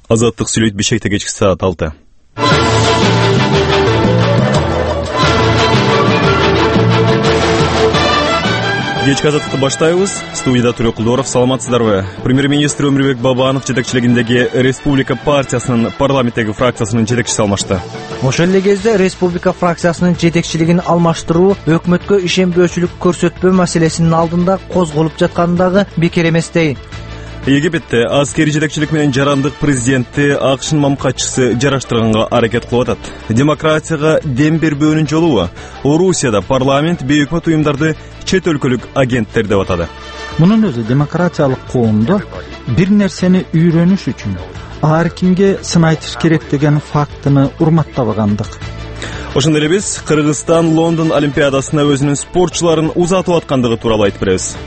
Азаттык сүйлөйт Бишкекте кечки саат 6. Кечки азаттыкты баштайбыз. Студияда Турек Кулдоров. Саламатсыздарбы? Премьер-министр Өмүрбек Бабанов жетекчилигиндеги Республика партиясынын парламенттеги фракциясынын жетекчиси алмашты. Ошол эле кезде Республика фракциясынын жетекчилигин алмаштыруу өкмөткө ишенбөөчүлүк көрсөтпөө маселесинин алдында козголуп жаткандыгы бекер эмес дейт. Египетте аскери жетекчилик менен жарандык президентти АКШнын мамкатчысы жараштырганга аракет кылып атат. Демократияга дем бербөөнүн жолу Орусияда парламент бейөкмөт уюмдарды чет өлкөлүк агенттер деп атады. Мунун өзү демократиялык коомдо бир нерсени үйрөнүш үчүн ар кимге сын айтыш керек деген фактыны урматтабагандык. Ошондой эле биз Кыргызстан Лондон олимпиадасына өзүнүн спортчуларын узатып аткандыгы тууралуу айтып беребиз.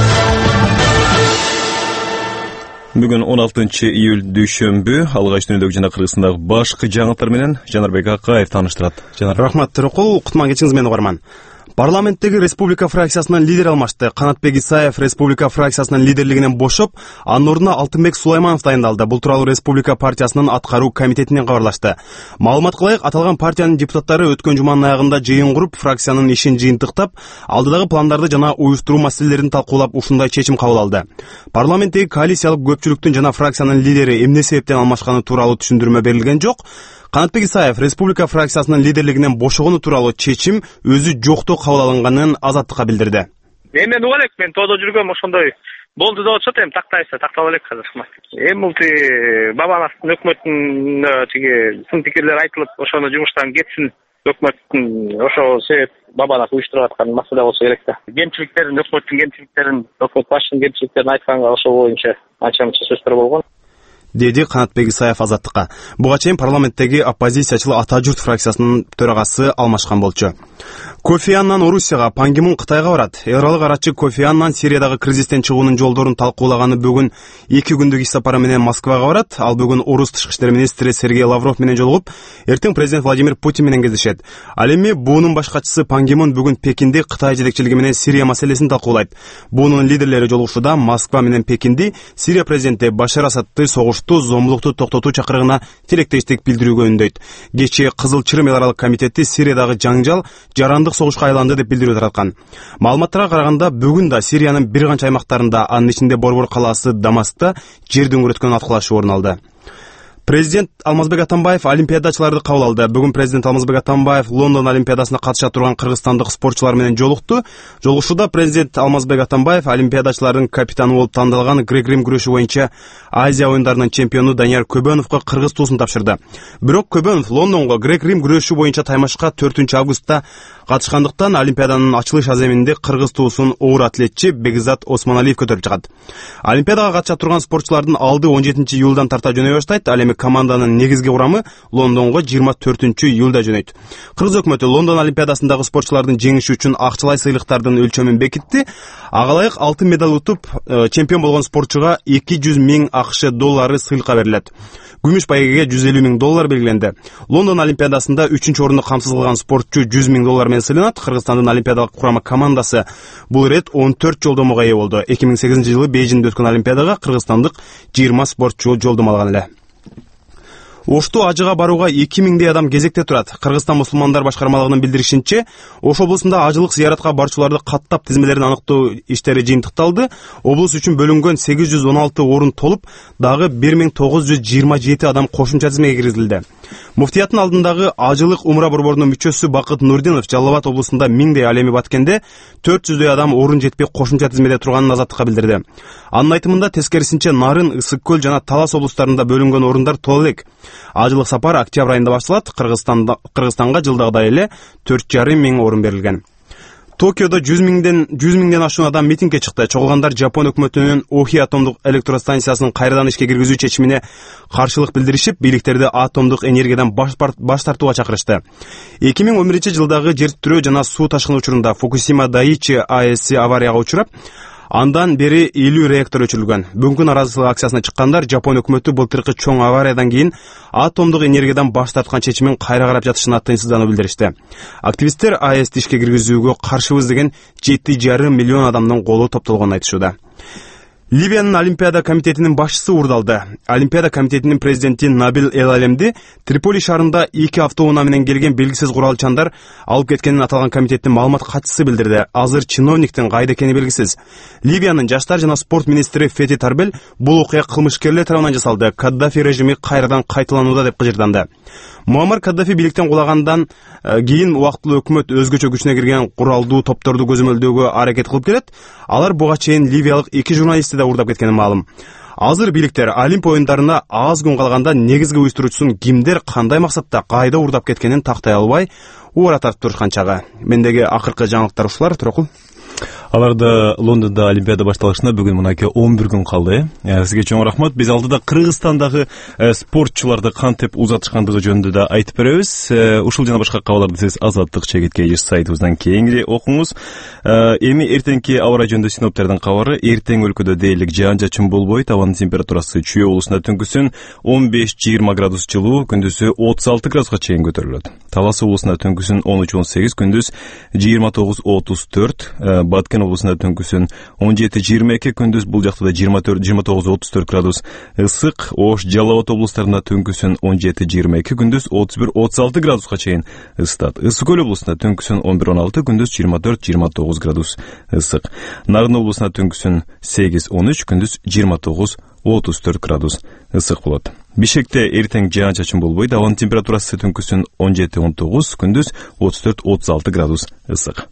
Бүгүн 16 июль дүйшөмбү. Алгач дүнүдөгү жана Кыргызстандагы башкы жаңылыктар менен Жанарбек Акаев тааныштырат. Рахмат Турукул, кутман кечиңиз менен угарман. Парламенттеги Республика фракциясынын лидер алмашты. Канатбек Исаев Республика фракциясынын лидерлигинен бошоп, анын ордуна Алтынбек Сулайманов дайындалды. Бул тууралуу Республика партиясынын аткаруу комитетинен кабарлашты. Маалымат кылайык, аталган партиянын депутаттары өткөн жуманын аягында жыйын куруп, фракциянын ишин жыйынтыктап, алдыдагы пландарды жана уюштуруу маселелерин талкуулап, ушундай чечим кабыл алды. Парламенттеги коалициялык көпчүлүктүн жана фракциянын лидери эмне себептен алмашканы тууралуу түшүндүрмө берилген жок. Канатбек Исаев Республика фракциясынын лидерлигинен бошогону тууралуу чечим өзү жоктоо кабыл алынганын Азаттыкка билдирди. Мен угат элек, мен тоодо жүргөм, ошондой болду деп атышат, эми тактайбыз, тактап элек азыр. Эми бул Бабановдун өкмөттүн сын пикирлер айтылып, ошону жумуштан кетсин, өкмөттүн ошол себеп Бабанов уюштуруп аткан маселе болсо керек да. Кемчиликтерин, өкмөттүн кемчиликтерин, өкмөт башчынын кемчиликтерин айтканга ошол боюнча анча-мынча сөздөр болгон. Деди Канатбек Исаев Азаттыкка. Буга чейин парламенттеги оппозициячыл Ата журт фракциясынын төрагасы алмашкан болчу. Кофи Аннан Орусияга, Пан Ги Мун Кытайга барат. Эл аралык арачы Кофи Аннан Сириядагы кризистен чыгуунун жолдорун талкуулаганы бүгүн 2 күндүк иш сапары менен Москвага барат. Ал бүгүн Орус тышкы иштер министри Сергей Лавров менен жолугуп, эртең президент Владимир Путин менен кездешет. Ал эми буунун башкачысы Пан Ги Мун бүгүн Пекинде Кытай жетекчилиги менен Сирия маселесин талкуулайт. Буунун лидерлери жолугушууда Москва менен Пекинди Сирия президенти Башар Асадты согушту, зомбулукту токтотуу чакырыгына тилектештик билдирүүгө үндөйт. Кечээ Кызыл Чырым эл аралык комитети Сириядагы жаңжал жарандык согушка айланды деп билдирүү тараткан. Маалыматтарга караганда бүгүн да Сириянын бир канча аймактарында, анын ичинде Борбор калаасы Дамаскта жер дөңгөрөткөн аткылашуу орун алды. Президент Алмазбек Атамбаев олимпиадачыларды кабыл алды. Бүгүн президент Алмазбек Атамбаев Лондон олимпиадасына катыша турган кыргызстандык спортчулар менен жолукту. Жолугушууда президент Алмазбек Атамбаев олимпиадачылардын капитаны болуп тандалган грек-рим күрөшү боюнча Азия оюндарынын чемпиону Данияр Көбөновго кыргыз туусун тапшырды. Бирок Көбөнов Лондонго грек-рим күрөшү боюнча таймашка 4-августта катышкандыктан олимпиаданын ачылыш аземинде кыргыз туусун оор атлетчи Бекзат Осмоналиев көтөрүп чыгат. Олимпиадага катыша турган спортчулардын алды 17 июлдан тарта жөнөй баштайт. Ал эми команданын негизги курамы Лондонго 24 июлда жөнөйт. Кыргыз өкмөтү Лондон олимпиадасындагы спортчулардын жеңиши үчүн акчалай сыйлыктардын өлчөмүн бекитти. Ага ылайык алтын медаль утуп чемпион болгон спортчуга 200 000 АКШ доллары сыйлыкка берилет. Күмүш байгеге 150 000 доллар белгиленди. Лондон олимпиадасында 3-чү орунду камсыз кылган спортчу 100 000 доллар менен сыйланат. Кыргызстандын олимпиадалык курама командасы бул ирет 14 жолдомого ээ болду. 2008-жылы Бейжиңде өткөн олимпиадага кыргызстандык 20 спортчу жолдомо алган эле. Ошту ажыга барууга 2000 адам кезекте турат. Кыргызстан мусулмандар башкармалыгынын билдиришинче, Ош облусунда ажылык зыяратка барчуларды каттап тизмелерин аныктоо иштери жыйынтыкталды. Облус үчүн бөлүнгөн 816 орун толуп, дагы 1927 адам кошумча тизмеге киргизилди. Муфтияттын алдындагы ажылык умра борборунун мүчөсү Бакыт Нурдинов Жалал Абад облусунда 1000 ал эми Баткенде 400 адам орун жетпей кошумча тизмеде турганын Азаттыкка билдирди. Анын айтымында тескерисинче Нарын, Ысык көл жана Талас облустарында бөлүнгөн орундар толо элек. Ажылык сапар октябрь айында башталат. Кыргызстанга жылдагыдай эле 4,5 миң орун берилген. Токиодо 100 миңден ашуун адам митингге чыкты. Чогулгандар Жапон өкмөтүнүн Охи атомдук электростанциясын кайрадан ишке киргизүү чечимине каршылык билдиришип, бийликтерди атомдук энергиядан баш тартууга чакырышты. 2011-жылдагы жер титирөө жана суу ташкыны учурунда Фукусима Дайичи АЭСи аварияга учурап, андан бери 50 реактор өчүрүлгөн. Бүгүнкү наразылык акциясына чыккандар Жапон өкмөтү былтыркы чоң авариядан кийин атомдук энергиядан баш тарткан чечимин кайра карап жатышына тыйынсыздануу билдиришти. Активисттер АЭСти ишке киргизүүгө каршыбыз деген 7,5 миллион адамдын колу топтолгонун айтышууда. Ливиянын Олимпиада комитетинин башчысы уурдалды. Олимпиада комитетинин президенти Набил Эл-Алемди Триполи шаарында 2 автоунаа менен келген белгисиз куралчандар алып кеткенин аталган комитеттин маалымат катчысы билдирди. Азыр чиновниктин кайда экени белгисиз. Ливиянын жаштар жана спорт министри Фети Тарбел бул окуя кылмышкерлер тарабынан жасалды. Каддафи режими кайрадан кайталанууда деп кыжырданды. Муаммар Каддафи бийликтен кулагандан кийин убактылуу өкмөт өзгөчө күчүнө кирген куралдуу топторду көзөмөлдөөгө аракет кылып келет. Алар буга чейин ливиялык 2 журналистти да уурдап кеткени маалым. Азыр бийликтер Олимп оюндарына аз күн калганда негизги уюштуруучусун кимдер, кандай максатта, кайда уурдап кеткенин тактай албай уура тартып турушкан чагы. Мендеги акыркы жаңылыктар ушулар. Туракул. Аларда Лондонда Олимпиада башталышына бүгүн мынакей 11 күн калды. Сизге чоң рахмат. Биз алдыда Кыргызстандагы спортчуларды кантип узатышкандыгы жөнүндө да айтып беребиз. Ушул жана башка кабарларды сиз Азаттык чегитке иш сайтыбыздан кийинги окуңуз. Эми эртеңки аба ырайы жөнүндө синоптиктердин кабары: эртең өлкөдө дээрлик жаан-чачын болбойт, абанын температурасы Чүй облусунда түнкүсүн 15-20 градус жылуу, күндүзү 36 градуска чейин көтөрүлөт. Талас облусунда түнкүсүн 13-18, күндүз 29-34, Баткен облусунда түнкүсүн 17-22, күндүз бул жакта да 24-29-34 градус ысык. Ош, Жалал Абад облустарында түнкүсүн 17-22, күндүз 31-36 градуска чейин ысытат. Ысык Көл облусунда түнкүсүн 11-16, күндүз 24-29 градус ысык. Нарын облусунда түнкүсүн 8-13, күндүз 29-34 градус ысык болот. Бишкекте эртең жаан-чачын болбойт, абанын температурасы түнкүсүн 17-19, күндүз 34-36 градус ысык.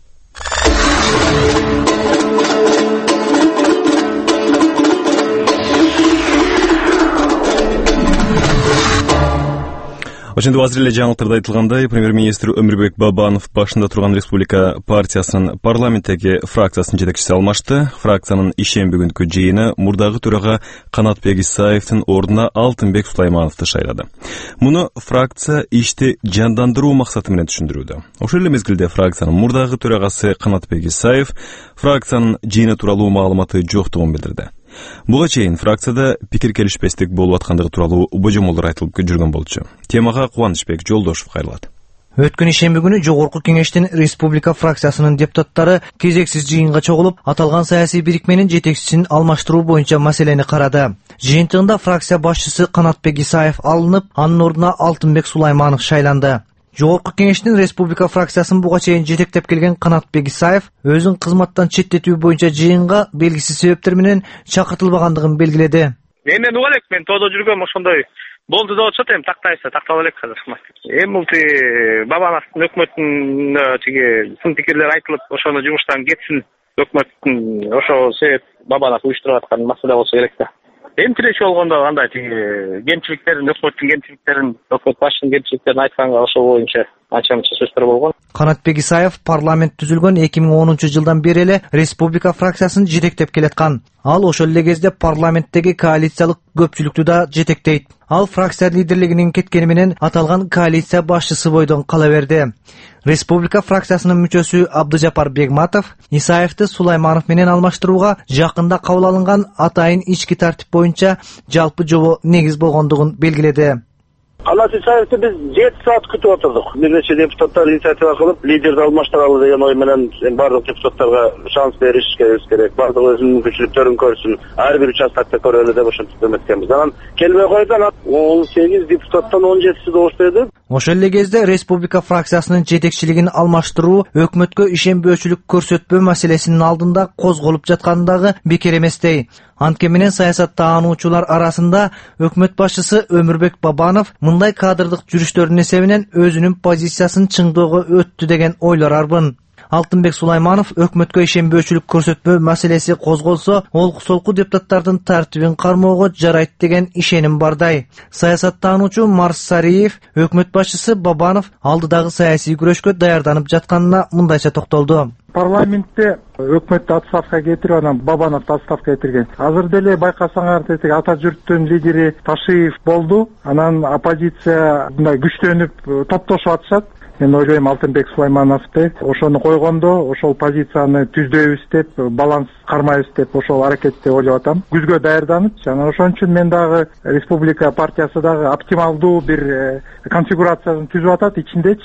Ошондо азыр эле жаңылыктарда айтылгандай, премьер-министр Өмүрбек Бабанов башында турган Республика партиясынын парламенттеги фракциясынын жетекчиси алмашты. Фракциянын ишемби күнкү жыйыны мурдагы төрага Канатбек Исаевдин ордуна Алтынбек Сулаймановду шайлады. Муну фракция ишти жандандыруу максаты менен түшүндүрүүдө. Ошол эле мезгилде фракциянын мурдагы төрагасы Канатбек Исаев фракциянын жыйыны тууралуу маалыматы жоктугун билдирди. Буга чейин фракцияда пикир келишпестик болуп аткандыгы тууралуу божомолдор айтылып жүргөн болчу. Темага Кубанычбек Жолдошев кайрылат. Өткөн ишемби күнү жогорку кеңештин Республика фракциясынын депутаттары кезексиз жыйынга чогулуп, аталган саясий бирикменин жетекчисин алмаштыруу боюнча маселени карады. Жыйынтыгында фракция башчысы Канатбек Исаев алынып, анын ордуна Алтынбек Сулайманов шайланды. Жогорку кеңештин Республика фракциясын буга чейин жетектеп келген Канатбек Исаев өзүн кызматтан четтетүү боюнча жыйынга белгисиз себептер менен чакыртылбагандыгын белгиледи. Эми уга элек мен тоодо жүргөм, ошондой болду деп атышат, эми тактайбыз, тактала элек азыр. Эми бул Бабановдун өкмөттүн тиги сын пикирлер айтылып, ошону жумуштан кетсин, өкмөттүн ошо себеп Бабанов уюштуруп аткан маселе болсо керек да. Эми тиреши болгондо кандай кемчиликтерин, өкмөттүн кемчиликтерин, өкмөт башчынын кемчиликтерин айтканга ошол боюнча анча-мынча сөздөр болгон. Канатбек Исаев парламент түзүлгөн 2010 жылдан бери эле Республика фракциясын жетектеп келаткан. Ал ошол эле кезде парламенттеги коалициялык көпчүлүктү да жетектейт. Ал фракция лидерлигинин кеткени менен аталган коалиция башчысы бойдон кала берди. Республика фракциясынын мүчөсү Абдыжапар Бегматов Исаевди Сулайманов менен алмаштырууга жакында кабыл алынган атайын ички тартип боюнча жалпы жобо негиз болгондугун белгиледи. Канат Исаевди биз 7 саат күтүп отурдук. Бир нече депутаттар инициатива кылып, лидерди алмаштыралы деген ой менен бардык депутаттарга шанс беришибиз керек. Бардык өзүнүн мүмкүнчүлүктөрүн көрсүн. Ар бир участокто көрөлү деп ошентип эметкенбиз. Анан келбей койду, 18 депутаттан 17си добуш берди. Ошол эле кезде Республика фракциясынын жетекчилигин алмаштыруу өкмөткө ишенбөөчүлүк көрсөтпөө маселесинин алдында козголуп жаткандыгы бекер эместей. Анткени менен саясат таануучулар арасында өкмөт башчысы Өмүрбек Бабанов мындай кадрдык жүрүштөрүнүн эсебинен өзүнүн позициясын чыңдоого өттү деген ойлор арбын. Алтынбек Сулайманов өкмөткө ишенбөөчүлүк көрсөтпөө маселеси козголсо, олку-солку депутаттардын тартибин кармоого жарайт деген ишеним бардай. Саясаттануучу Марс Сариев өкмөт башчысы Бабанов алдыдагы саясий күрөшкө даярданып жатканына мындайча токтолду. Парламентте өкмөттү отставка кетирип, анан Бабановду отставка этирген. Азыр деле байкасаңар, ата журттун лидери Ташиев болду. Анан оппозиция мындай күчтөнүп топтошуп атышат. Мен ойлойм Алтынбек Сулаймановду ошону койгондо, ошол позицияны түздөйбүз деп, баланс кармайбыз деп ошол аракетти ойлоп атам. Күзгө даярданып, жана ошон үчүн мен дагы Республика партиясы дагы оптималдуу бир конфигурациясын түзүп атат ичиндечи.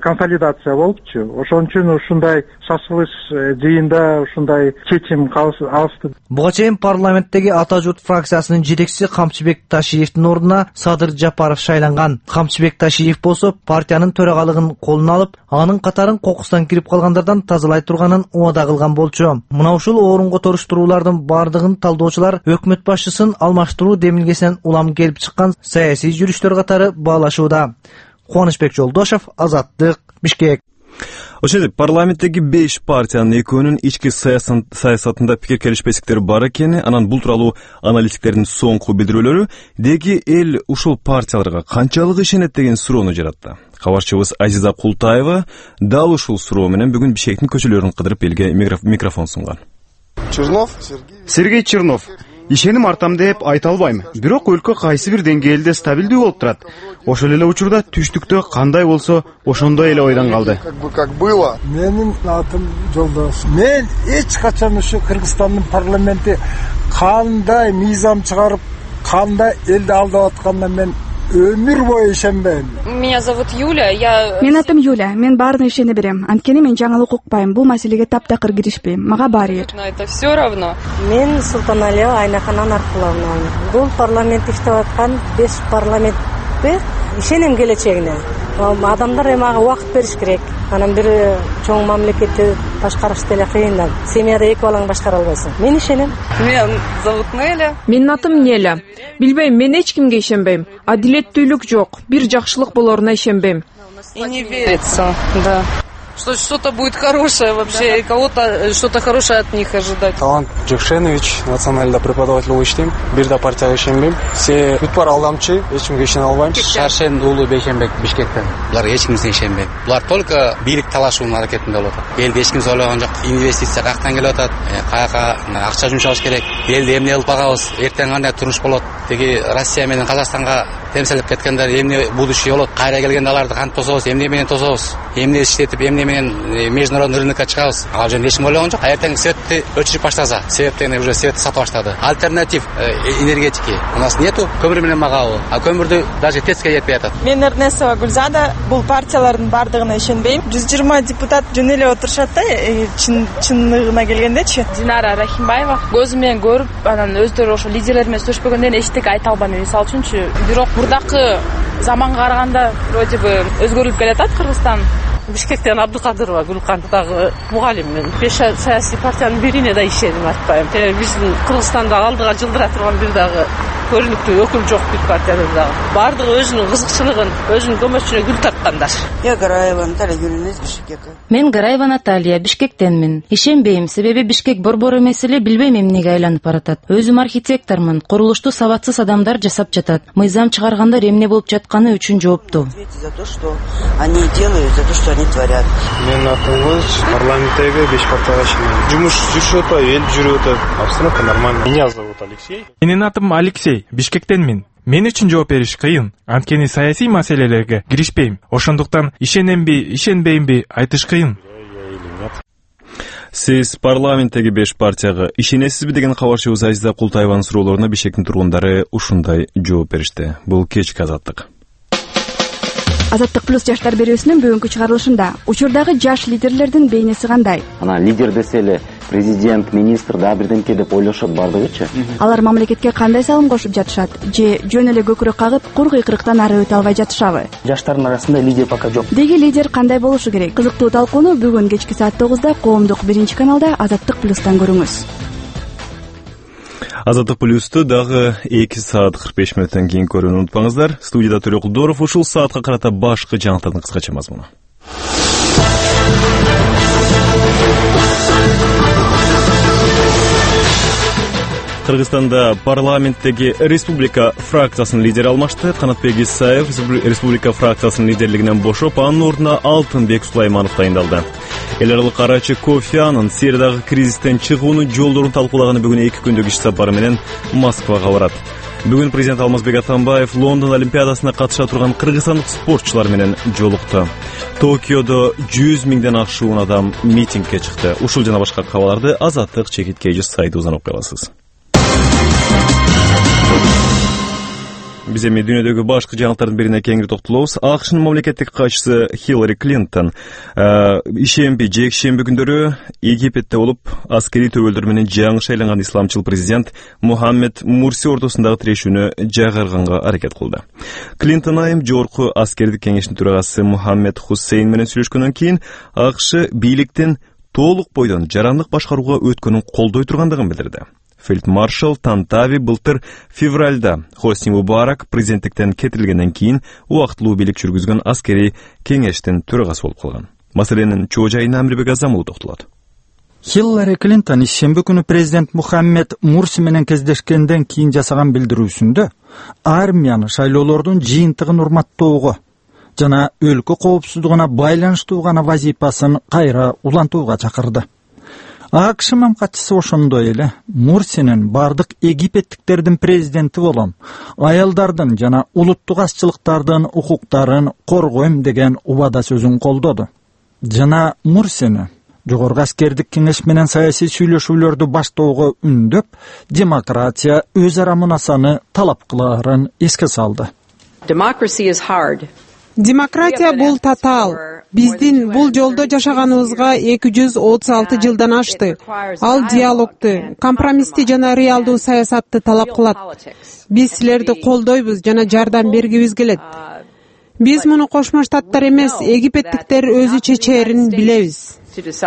консолидация болупчу. Ошон үчүн ушундай шашылыш жыйында ушундай чечим алышты. Буга чейин парламенттеги Ата журт фракциясынын жетекчиси Камчыбек Ташиевдин ордуна Садыр Жапаров шайланган. Камчыбек Ташиев болсо партиянын төрагалыгын колуна алып, анын катарын кокустан кирип калгандардан тазалай турганын убада кылган болчу. Мына ушул орунго торуштуруулардын бардыгын талдоочулар өкмөт башчысын алмаштыруу демилгесинен улам келип чыккан саясий жүрүштөр катары баалашууда. Кубанычбек Жолдошев, Азаттык, Бишкек. Ошентип парламенттеги 5 партиянын экөөнүн ички саясатында пикир келишпестиктери бар экени, анан бул тууралуу аналитиктердин соңку билдирүүлөрү деги эл ушул партияларга канчалык ишенет деген суроону жаратты. Кабарчыбыз Азиза Култаева дал ушул суроо менен бүгүн Бишкектин көчөлөрүн кыдырып элге микрофон сунган. Сергей Чернов. Ишеним артам деп айта албайм. Бирок өлкө кайсы бир деңгээлде стабилдүү болуп турат. Ошол эле учурда түштүктө кандай болсо, ошондой эле ойдон калды. Как было. Менин атым Жолдош. Мен эч качан ушу Кыргызстандын парламенти кандай мыйзам чыгарып, кандай элди алдап атканына мен өмүр бою ишенбейм. Меня зовут Юля, Мен атым Юля, мен баарына ишене берем. Анткени мен жаңылык укпайм, бул маселеге таптакыр киришпейм. Мага баары бир. Это все равно. Мен Султаналиева Айнахан Анаркуловна. Бул парламент иштеп аткан 5 парламентте ишенем келечегине. Адамдар эми ага убакыт бериш керек. Анан бир чоң мамлекетти башкарыш деле кыйын. Семьяда 2 балаң башкара албайсың. Мен ишенем. Меня зовут Неля. Менин атым Неля. Билбейм, мен эч кимге ишенбейм. Адилеттүүлүк жок. Бир жакшылык болоруна ишенбейм. И не верится, да. Что что-то будет хорошее вообще, и кого-то что-то хорошее от них ожидать. Талант Жукшенович, национальный преподаватель ишенем, бир да партияга ишенбейм. Все үтпар алдамчы, эч кимге ишене албайм. Шаршен уулу Бейшенбек Бишкектен. Булар эч кимге ишенбейт. Булар только бийлик талашуунун аракетинде болуп атат. Элди эч ким сойлогон жок. Инвестиция каяктан келип атат? Каяка акча жумшабыз керек. Элди эмне кылып багабыз? Эртең кандай турмуш болот? Теги Россия менен Казакстанга темселип кеткендер эмне будущее болот? Кайра келгенде аларды кантип тособуз? Эмне менен тособуз? Эмне иштетип, эмне менен международный рынокко чыгабыз? Ал жөнүндө эч ким ойлогон жок. Эртең светти өчүрүп баштаса, себептен уже свет сатып баштады. Альтернатив энергетики у нас нету. Көмүр менен магабы. А көмүрдү даже теске жетпей атат. Мен Эрнесова Гүлзада, бул партиялардын бардыгына ишенбейм. 120 депутат жөн эле отурушат да, чынлыгына келгендечи. Динара Рахимбаева көзү менен көрүп, анан өздөрү ошо лидерлер менен сүйлөшпөгөндөн эчтеке айта албайм. Мисалы үчүнчү, бирок мурдакы заманга караганда вроде бы өзгөрүлүп келатат Кыргызстан. Бишкектен Абдыкадырова Гүлкан дагы мугалим мен. 5 саясий партиянын бирине да ишеним артпайм. Биздин Кыргызстанда алдыга жылдыра турган бир дагы көрүнүктүү өкүл жок бир партияда дагы. Бардыгы өзүнүн кызыкчылыгын, өзүнүн көмөчүнө гүл тарткандар. Я Гараева Наталья Юрьевна из Бишкека. Мен Гараева Наталья, Бишкектенмин. Ишенбейм, себеби Бишкек борбор эмес эле, билбейм эмнеге айланып баратат. Өзүм архитектормун, курулушту сабатсыз адамдар жасап жатат. Мыйзам чыгаргандар эмне болуп жатканы үчүн жооптуу. За то, что они делают, за то, что они творят. Мен атым парламенттеги 5 партияга ишенем. Жумуш жүрүшүп атат, эл жүрүп атат. Абсолютно нормально. Меня зовут Алексей. Менин атым Алексей, Бишкектенмин. Мен үчүн жооп бериш кыйын. Анткени саясий маселелерге киришпейм. Ошондуктан ишенемби, ишенбеймби айтыш кыйын. Сиз парламенттеги 5 партияга ишенесизби деген кабарчыбыз Азиза Култаеванын суроолоруна Бишкектин тургундары ушундай жооп беришти. Бул кечки Азаттык. Азаттык плюс жаштар берүүсүнүн бүгүнкү чыгарылышында учурдагы жаш лидерлердин бейнеси кандай? Ана лидер десе эле президент, министр да бирдемке деп ойлошот бардыгычы. Алар мамлекетке кандай салым кошуп жатышат? Же жөн эле көкүрөк кагып, кур кыйкырыктан ары өтө албай жатышабы? Жаштардын арасында лидер пока жок. Деги лидер кандай болушу керек? Кызыктуу талкууну бүгүн кечки саат 9-да Коомдук 1-каналда Азаттык плюстан көрүңүз. Азаттык плюсту дагы 2 саат 45 мүнөттөн кийин көрүүнү унутпаңыздар. Студияда Төлө Кулдоров ушул саатка карата башкы жаңылыктардын кыскача мазмуну. Кыргызстанда парламенттеги республика фракциясынын лидери алмашты. Канатбек Исаев республика фракциясынын лидерлигинен бошоп, анын ордуна Алтынбек Сулайманов тайындалды. Эл аралык карачы Кофи Аннан Сириядагы кризистен чыгуунун жолдорун талкуулаганы бүгүн 2 күндүк иш сапары менен Москвага барат. Бүгүн президент Алмазбек Атамбаев Лондон Олимпиадасына катыша турган кыргызстандык спортчулар менен жолукту. Токиодо 100 миңден ашуун адам митингге чыкты. Ушул жана башка кабарларды Азаттык чекит кейжи сайтыбыздан окуй аласыз. Биз эми дүйнөдөгү башкы жаңылыктардын бирине кеңири токтолобуз. АКШнын мамлекеттик катчысы Хиллари Клинтон ишемби, жекшемби күндөрү Египетте болуп, аскерий төбөлдөр менен жаңы шайланган исламчыл президент Мухаммед Мурси ортосундагы тирешүүнү жайгарганга аракет кылды. Клинтон айым жогорку аскердик кеңештин төрагасы Мухаммед Хусейн менен сүйлөшкөндөн кийин АКШ бийликтин толук бойдон жарандык башкарууга өткөнүн колдой тургандыгын билдирди. Фельдмаршал Тантави былтыр февралда Хосни Мубарак президенттиктен кетирилгенден кийин убактылуу бийлик жүргүзгөн аскерий кеңештин төрагасы болуп калган. Маселенин чоо жайына Амирбек Азамулу токтолот. Хиллари Клинтон ишемби күнү президент Мухаммед Мурси менен кездешкенден кийин жасаган билдирүүсүндө армияны шайлоолордун жыйынтыгын урматтоого жана өлкө коопсуздугуна байланыштуу гана вазифасын кайра улантууга чакырды. АКШ мамкатчысы ошондой эле Мурсинин бардык египеттиктердин президенти болом, аялдардын жана улуттук азчылыктардын укуктарын коргойм деген убада сөзүн колдоду. Жана Мурсини жогорку аскердик кеңеш менен саясий сүйлөшүүлөрдү баштоого үндөп, демократия өз ара мунасаны талап кылаарын эске салды. Демократия бул татаал. Биздин бул жолдо жашаганыбызга 236 жылдан ашты. Ал диалогду, компромиссти жана реалдуу саясатты талап кылат. Биз силерди колдойбуз жана жардам бергибиз келет. Биз муну Кошмо Штаттар эмес, египеттиктер өзү чечээрин билебиз.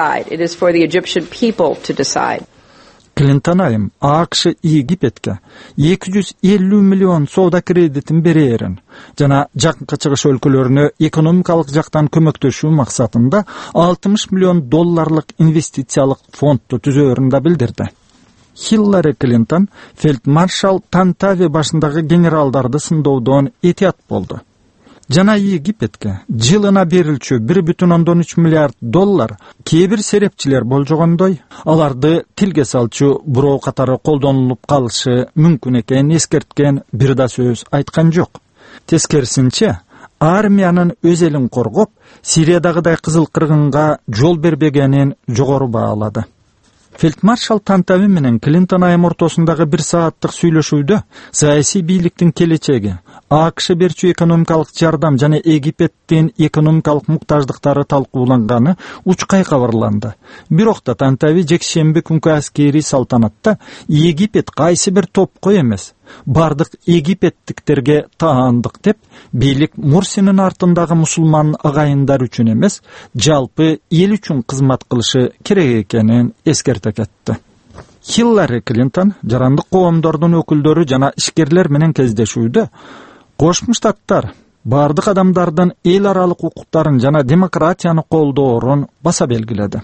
Клинтон айым АКШ Египетке 250 миллион соода кредитин берерин жана жакынкы чыгыш өлкөлөрүнө экономикалык жактан көмөктөшүү максатында 60 миллион долларлык инвестициялык фондду түзөөрүн да билдирди. Хиллари Клинтон фельдмаршал Тантави башындагы генералдарды сындоодон этият болду. Жана Египетке жылына берилчү 1,3 миллиард доллар кээ бир серепчилер болжогондой, аларды тилге салчу бирөө катары колдонулуп калышы мүмкүн экенин эскерткен бир да сөз айткан жок. Тескерисинче, армиянын өз элин коргоп, Сириядагыдай кызыл кыргынга жол бербегенин жогору баалады. Фельдмаршал Тантави менен Клинтон айым ортосундагы 1 сааттык сүйлөшүүдө саясий бийликтин келечеги, АКШ берчү экономикалык жардам жана Египеттин экономикалык муктаждыктары талкууланганы учкай кабарланды. Бирок да Тантави жекшемби күнкү аскерий салтанатта Египет кайсы бир топко эмес, бардык египеттиктерге таандык деп, бийлик Мурсинин артындагы мусулман агайындар үчүн эмес, жалпы эл үчүн кызмат кылышы керек экенин эскерте кетти. Хиллари Клинтон жарандык коомдордун өкүлдөрү жана ишкерлер менен кездешүүдө Кошмо Штаттар бардык адамдардын эл аралык укуктарын жана демократияны колдоорун баса белгиледи.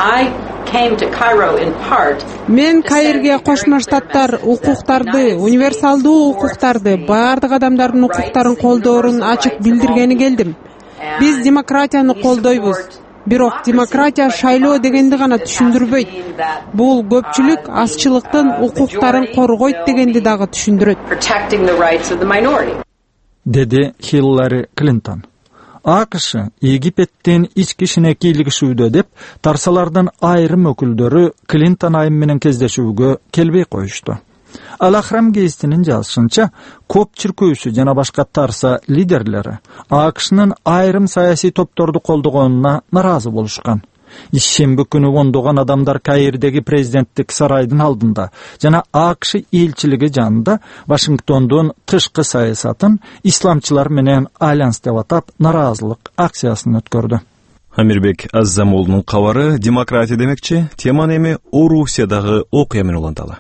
Мен Каирге Кошмо Штаттар укуктарды, универсалдуу укуктарды, бардык адамдардын укуктарын колдоорун ачык билдиргени келдим. Биз демократияны колдойбуз. Бирок демократия шайлоо дегенди гана түшүндүрбөйт. Бул көпчүлүк азчылыктын укуктарын коргойт дегенди дагы түшүндүрөт. Деди Хиллари Клинтон. АКШ Египеттин ички ишине кийлигишүүдө деп тарсалардын айрым өкүлдөрү Клинтон айым менен кездешүүгө келбей коюшту. Ал-Ахрам гезитинин жазышынча, коп чиркөөсү жана башка тарса лидерлери АКШнын айрым саясий топторду колдогонуна наразы болушкан. Ишемби күнү ондогон адамдар Каирдеги президенттик сарайдын алдында жана АКШ элчилиги жанында Вашингтондун тышкы саясатын исламчылар менен альянс деп атап наразылык акциясын өткөрдү. Амирбек Азамулунун кабары демократия демекчи, теманы эми Орусиядагы окуя менен уланталы.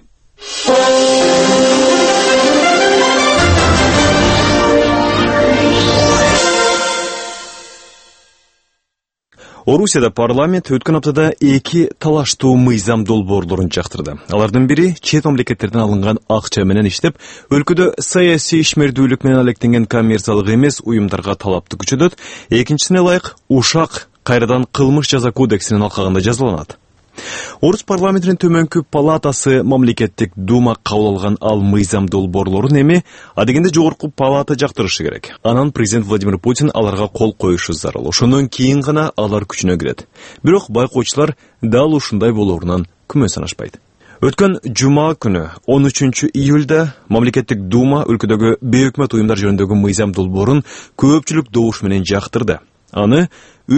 Орусияда парламент өткөн аптада 2 талаштуу мыйзам долбоорлорун жактырды. Алардын бири чет мамлекеттерден алынган акча менен иштеп, өлкөдө саясий ишмердүүлүк менен алектенген коммерциялык эмес уюмдарга талапты күчөтөт. Экинчисине ылайык ушак кайрадан кылмыш жаза кодексинин алкагында жазыланат. Орус парламентинин төмөнкү палатасы мамлекеттик дума кабыл алган ал мыйзам долбоорлорун эми адегенде жогорку палата жактырышы керек. Анан президент Владимир Путин аларга кол коюшу зарыл. Ошондон кийин гана алар күчүнө кирет. Бирок байкоочулар дал ушундай болоорунан күмөн санашпайт. Өткөн жума күнү 13-июлда мамлекеттик дума өлкөдөгү бейөкмөт уюмдар жөнүндөгү мыйзам долбоорун көпчүлүк добуш менен жактырды. Аны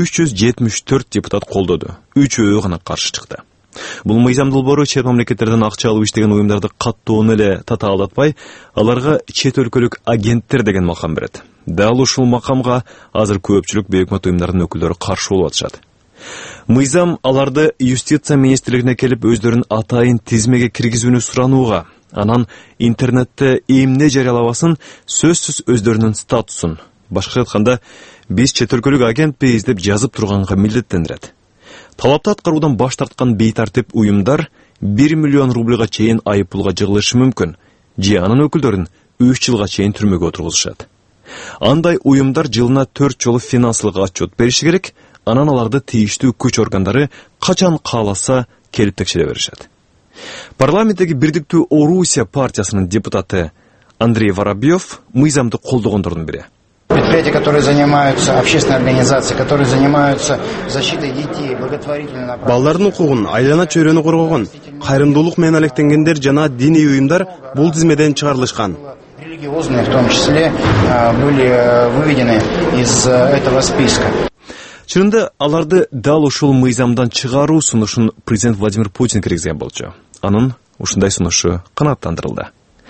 374 депутат колдоду, 3-өө гана каршы чыкты. Бул мыйзам долбоору чет мамлекеттерден акча алып иштеген уюмдарды каттоону эле татаалдатпай, аларга чет өлкөлүк агенттер деген макам берет. Дал ушул макамга азыр көпчүлүк бейөкмөт уюмдардын өкүлдөрү каршы болуп атышат. Мыйзам аларды юстиция министрлигине келип өздөрүн атайын тизмеге киргизүүнү суранууга, анан интернетте эмне жарыялабасын сөзсүз өздөрүнүн статусун, башкача айтканда, биз чет өлкөлүк агентпиз деп жазып турганга милдеттендирет. Талапты аткаруудан баш тарткан бейтартип уюмдар 1 миллион рубльга чейин айыппулга жыгылышы мүмкүн, же анын өкүлдөрүн 3 жылга чейин түрмөгө отургузушат. Андай уюмдар жылына 4 жолу финансылык отчет бериши керек, анан аларды тийиштүү күч органдары качан кааласа келип текшере беришет. Парламенттеги Бирдиктүү Орусия партиясынын депутаты Андрей Воробьев мыйзамды колдогондордун бири. Предприятия, которые занимаются, общественные организации, которые занимаются защитой детей, благотворительной... Балдардын укугун, айлана чөйрөнү коргогон, кайрымдуулук менен алектенгендер жана диний уюмдар бул тизмеден чыгарылышкан. Религиозные, в том числе, были выведены из этого списка. Чынында аларды дал ушул мыйзамдан чыгаруу сунушун президент Владимир Путин киргизген болчу. Анын ушундай сунушу канааттандырылды.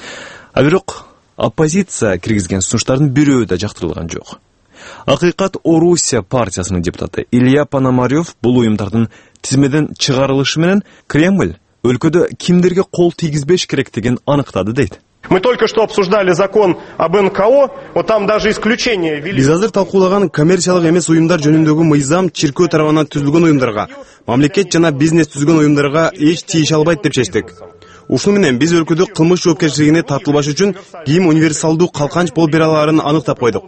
А бирок оппозиция киргизген сунуштардын бирөө да жактырылган жок. Акыйкат Орусия партиясынын депутаты Илья Пономарев бул уюмдардын тизмеден чыгарылышы менен Кремль өлкөдө кимдерге кол тийгизбеш керектигин аныктады дейт. Мы только что обсуждали закон об НКО, вот там даже исключение ввели. Биз азыр талкуулаган коммерциялык эмес уюмдар жөнүндөгү мыйзам чиркөө тарабынан түзүлгөн уюмдарга, мамлекет жана бизнес түзгөн уюмдарга эч тийише албайт деп чечтик. Ушуну менен биз өлкөдө кылмыш жоопкерчилигине тартылбаш үчүн ким универсалдуу калканч болуп бере алаарын аныктап койдук,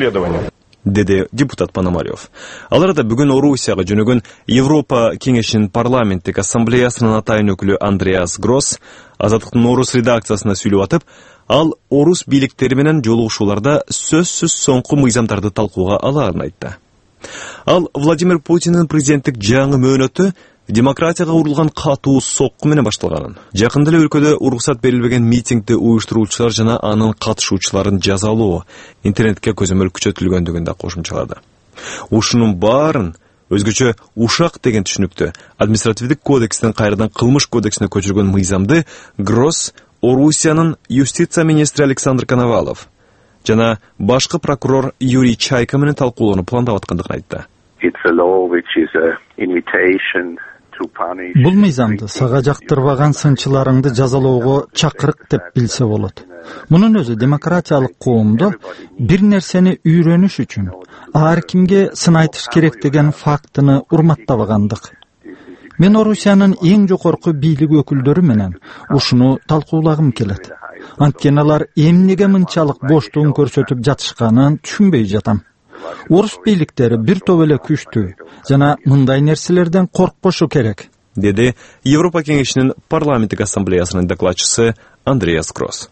деди депутат Пономарев. Аларда бүгүн Орусияга жөнөгөн Европа кеңешинин парламенттик ассамблеясынын атайын өкүлү Андреас Гросс Азаттыктын Орус редакциясына сүйлөп атып, ал орус бийликтери менен жолугушууларда сөзсүз соңку мыйзамдарды талкууга алаарын айтты. Ал Владимир Путиндин президенттик жаңы мөөнөтү демократияга урулган катуу сокку менен башталганын, жакында эле өлкөдө уруксат берилбеген митингди уюштуруучулар жана анын катышуучуларын жазалоо, интернетке көзөмөл күчөтүлгөндүгүн да кошумчалады. Ушунун баарын өзгөчө ушак деген түшүнүктү административдик кодекстен кайрадан кылмыш кодексине көчүргөн мыйзамды Гросс Орусиянын юстиция министри Александр Коновалов жана башкы прокурор Юрий Чайка менен талкуулоону пландап аткандыгын айтты. Бул мыйзамды сага жактырбаган сынчыларыңды жазалоого чакырык деп билсе болот. Мунун өзү демократиялык коомдо бир нерсени үйрөнүш үчүн ар кимге сын айтыш керек деген фактыны урматтабагандык. Мен Орусиянын эң жогорку бийлик өкүлдөрү менен ушуну талкуулагым келет. Анткени алар эмнеге мынчалык боштугун көрсөтүп жатышканын түшүнбөй жатам. Орус бийликтери бир топ эле күчтүү жана мындай нерселерден коркпошу керек, деди Европа кеңешинин парламенттик ассамблеясынын докладчысы Андреас Гросс.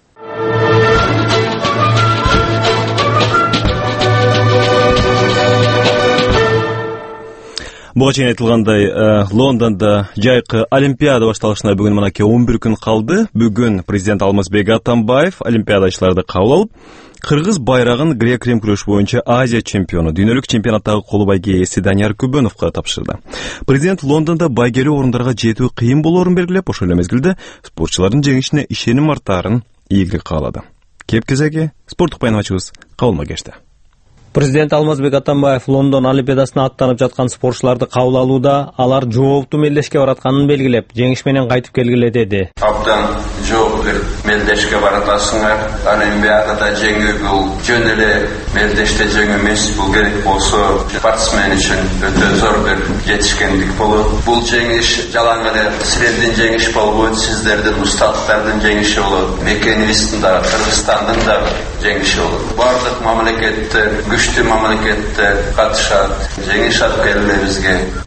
Буга чейин айтылгандай, Лондонда жайкы Олимпиада башталышына бүгүн манаки 11 күн калды. Бүгүн президент Алмазбек Атамбаев олимпиадачыларды кабыл алып, кыргыз байрагын грек-рим күрөш боюнча Азия чемпиону, дүйнөлүк чемпионаттагы колу байге ээси Данияр Күбөновго тапшырды. Президент Лондонда байгелүү орундарга жетүү кыйын болоорун белгилеп, ошол эле мезгилде спортчулардын жеңишине ишеним артаарын ийгилик каалады. Кеп кезеги спорттук байнамачыбыз кабылма кешти. Президент Алмазбек Атамбаев Лондон олимпиадасына аттанып жаткан спортчуларды кабыл алууда алар жооптуу мелдешке баратканын белгилеп, жеңиш менен кайтып келгиле деди. Абдан жооптуу мелдешке баратасыңар. Олимпиадада жеңүү бул жөн эле мелдеште жеңүү эмес, бул керек болсо спортсмен үчүн өтө зор бир жетишкендик болот. Бул жеңиш жалаң эле силердин жеңиш болбойт, сиздердин усталыктардын жеңиши болот. Мекенибиздин да, Кыргызстандын да жеңиши болот. Бардык мамлекеттер, күчтүү мамлекеттер катышат, жеңиш алып келелерибизге.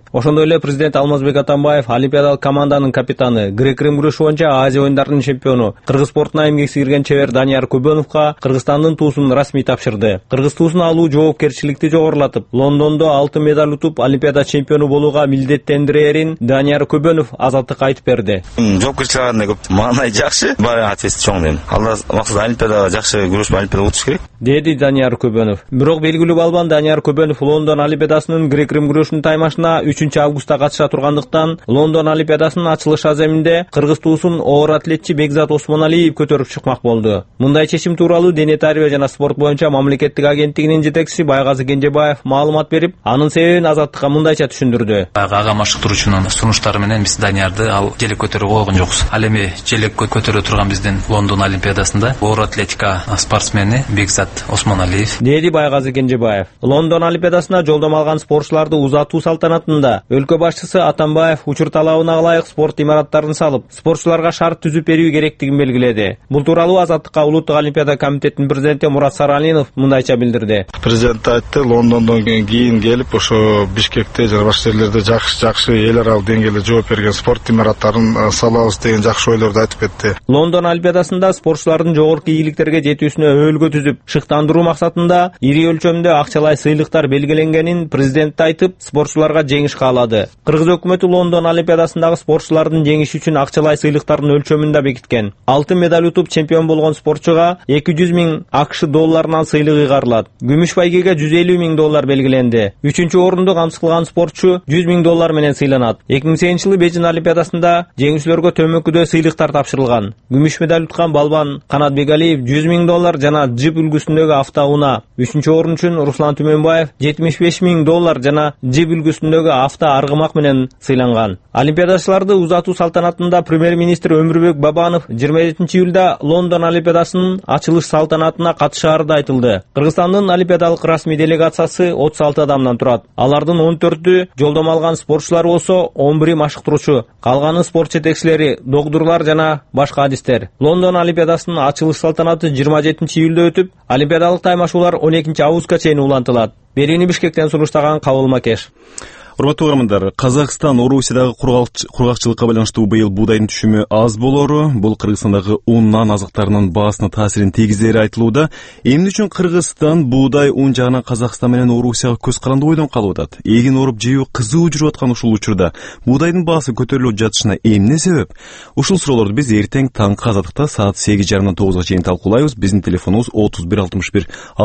Ошондой эле президент Алмазбек Атамбаев олимпиадалык команданын капитаны, грек-рим күрөшү боюнча Азия оюндарынын чемпиону, кыргыз спортуна эмгек сиңирген чебер Данияр Көбөновго Кыргызстандын туусун расмий тапшырды. Кыргыз туусун алуу жоопкерчиликти жогорулатып, Лондондо алтын медаль утуп, олимпиада чемпиону болууга милдеттендирерин Данияр Көбөнов Азаттыкка айтып берди. Жоопкерчилик андай көп. Мындай жакшы, баары ответственность чоң дейм. Алда максаты олимпиадага жакшы күрөшүп, олимпиада утуш керек, деди Данияр Көбөнов. Бирок белгилүү балбан Данияр Көбөнов Лондон олимпиадасынын грек-рим күрөшүнүн таймашына 3-августта катыша тургандыктан, Лондон олимпиадасынын ачылыш аземинде кыргыз туусун оор атлетчи Бекзат Осмоналиев көтөрүп чыкмак болду. Мындай чечим тууралуу Дене тарбия жана спорт боюнча мамлекеттик агенттигинин жетекчиси Байгазы Кенжебаев маалымат берип, анын себебин Азаттыкка мындайча түшүндүрдү. Ага машыктыруучунун сунуштары менен биз Даниярды ал желек көтөрүп койгон жокпуз. Ал эми желек көтөрө турган биздин Лондон олимпиадасында оор атлетика спортсмени Бекзат Осмоналиев, деди Байгазы Кенжебаев. Лондон олимпиадасына жолдомо алган спортчуларды узатуу салтанатында өлкө башчысы Атамбаев учур талабына ылайык спорт имараттарын салып, спортчуларга шарт түзүп берүү керектигин белгиледи. Бул тууралуу Азаттыкка улуттук олимпиада комитетинин президенти Мурат Саралинов мындайча билдирди. Президент айтты, Лондондон кийин келип ошо Бишкекте жана башка жерлерде жакшы эл аралык деңгээлде жооп берген спорт имараттарын салабыз деген жакшы ойлорду айтып кетти. Лондон олимпиадасында спортчулардын жогорку ийгиликтерге жетүүсүнө өбөлгө түзүп, шыктандыруу максатында ири өлчөмдө акчалай сыйлыктар белгиленгенин президент айтып, спортчуларга жеңиш каалады. Кыргыз өкмөтү Лондон олимпиадасындагы спортчулардын жеңиши үчүн акчалай сыйлыктардын өлчөмүн да бекиткен. Алтын медаль утуп чемпион болгон спортчуга 200 000 АКШ долларынан сыйлык ыйгарылат. Күмүш байгеге 150 000 доллар белгиленди. 3-чү орунду камсыз кылган спортчу 100 000 доллар менен сыйланат. 2008-жылы Бейжин олимпиадасында жеңүүчүлөргө төмөнкүдөй сыйлыктар тапшырылган. Күмүш медаль уткан балбан Канат Бегалиев 100 000 доллар жана джип үлгүсүндөгү автоунаа. 3-чү орун үчүн Руслан Түмөнбаев 75 000 доллар жана джип үлгүсүндөгү авто аргымак менен сыйланган. Олимпиадачыларды узатуу салтанатында премьер-министр Өмүрбек Бабанов 27-июлда Лондон олимпиадасынын ачылыш салтанатына катышаары да айтылды. Кыргызстандын олимпиадалык расмий делегациясы 36 адамдан турат. Алардын 14-ү жолдомо алган спортчулар болсо, 11-и машыктыруучу, калганы спорт жетекчилери, докторлор жана башка адистер. Лондон олимпиадасынын ачылыш салтанаты 27-июлда өтүп, олимпиадалык таймашуулар 12-августка чейин улантылат. Берини Бишкектен сунуштаган Кабыл Макеш. Урматтуу угармандар, Казакстан Орусиядагы кургакчылыкка байланыштуу быйыл буудайдын түшүмү аз болору, бул Кыргызстандагы un нан азыктарынын баасына таасирин тийгизери айтылууда. Эмне үчүн Кыргызстан буудай un жагынан Казакстан менен Орусияга көз каранды бойдон калып атат? Эгин оруп жөө кызуу жүрүп аткан ушул учурда буудайдын баасы көтөрүлүп жатышына эмне себеп? Ушул суроолорду биз эртең таңкы Азаттыкта саат 8:30-дан 9-га чейин талкуулайбыз. Биздин телефонубуз 31 61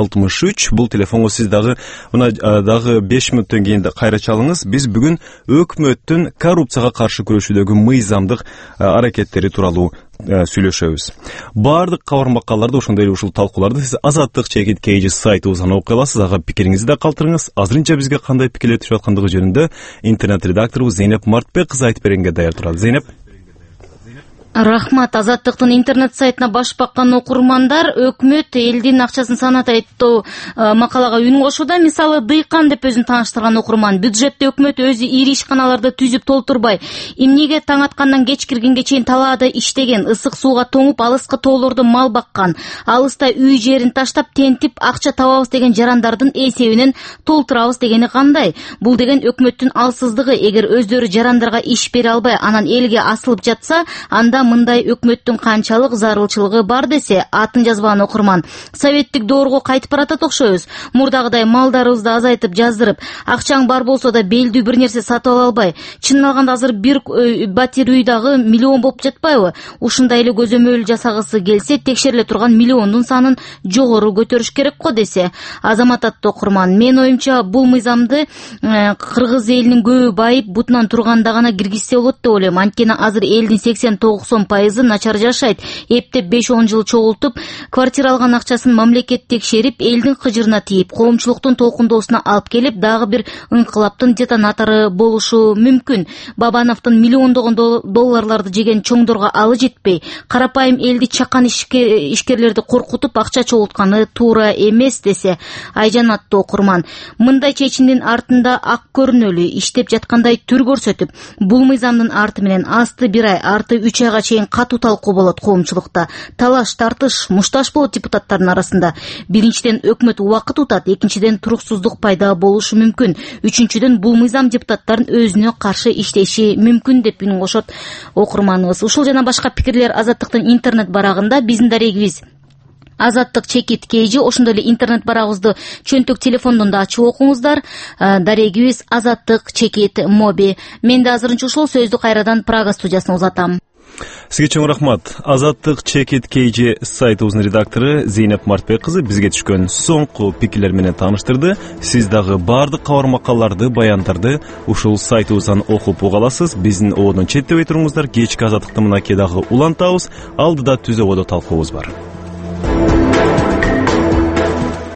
63. Бул телефонго сиз дагы 5 мүнөттөн кийин кайра чалыңыз. Биз бүгүн өкмөттүн коррупцияга каршы күрөшүүдөгү мыйзамдык аракеттери тууралуу сүйлөшөбүз. Бардык кабар макалларды ошондой эле ушул талкууларды сиз Азаттык чекит KG сайтыбыздан окуй аласыз. Ага пикириңизди да калтырыңыз. Азырынча бизге кандай пикирлер түшүп аткандыгы жөнүндө интернет редакторубуз Зейнеп Мартбек кызы айтып бергенге даяр турат. Зейнеп. Рахмат. Азаттыктын интернет сайтына баш баккан окурмандар өкмөт элдин акчасын саната айттоо макалага үн кошууда. Мисалы, Дыйкан деп өзүн тааныштырган окурман, бюджетте өкмөт өзү ири ишканаларды түзүп толтурбай, эмнеге таң аткандан кеч киргенге чейин талаада иштеген, ысык сууга тоңуп, алыскы тоолордо мал баккан, алыста үй жерин таштап тентип акча табабыз деген жарандардын эсебинен толтурабыз дегени кандай? Бул деген өкмөттүн алсыздыгы. Эгер өздөрү жарандарга иш бере албай, анан элге асылып жатса, анда мындай өкмөттүн канчалык зарылчылыгы бар десе, атын жазбаган окурман советтик доорго кайтып баратат окшойбуз. Мурдагыдай малдарыбызды азайтып жаздырып, акчаң бар болсо да белдүү бир нерсе сатып ала албай, чынын алганда азыр бир батир үй дагы миллион болуп жатпайбы? Ушундай эле көзөмөл жасагысы келсе, текшериле турган миллиондун санын жогору көтөрүш керек го десе. Азамат аттуу окурман, мен оюмча бул мыйзамды кыргыз элинин көбү байып бутунан турганда гана киргизсе болот деп ойлойм. Анткени азыр элдин 80-90% начар жашайт. Эптеп 5-10 жыл чогултуп, квартира алган акчасын мамлекет текшерип, элдин кыжырына тийип, коомчулуктун толкундоосуна алып келип, дагы бир ыңкылаптын детонатору болушу мүмкүн. Бабановдун миллиондогон долларларды жеген чоңдорго алы жетпей, карапайым элди чакан ишкерлерди коркутуп акча чогултканы туура эмес десе. Айжан аттуу окурман, мындай чечимдин артында ак көрүнөлү, иштеп жаткандай түр көрсөтүп, бул мыйзамдын арты менен асты 1 ай, арты 3 айга чейин катуу талкуу болот коомчулукта. Талаш, тартыш, мушташ болот депутаттардын арасында. Биринчиден өкмөт убакыт утат, экинчиден туруксуздук пайда болушу мүмкүн. Үчүнчүдөн бул мыйзам депутаттардын өзүнө каршы иштеши мүмкүн деп үнүн кошот окурманыбыз. Ушул жана башка пикирлер Азаттыктын интернет барагында. Биздин дарегибиз Азаттык чекит KG, ошондой эле интернет барагыбызды чөнтөк телефондон да ачып окуңуздар. Дарегибиз Азаттык чекит моби. Мен да азырынча ушул сөздү кайрадан Прага студиясына узатам. Сизге чоң рахмат. Азаттык чекит KG сайтыбыздын редактору Зейнеп Мартбек кызы бизге түшкөн соңку пикирлер менен тааныштырды. Сиз дагы баардык кабар макалларды, баяндарды ушул сайтыбыздан окуп уга аласыз. Биздин ободон четтебей туруңуздар. Кечки Азаттыкты мынакей дагы улантабыз. Алдыда түз ободо талкуубуз бар.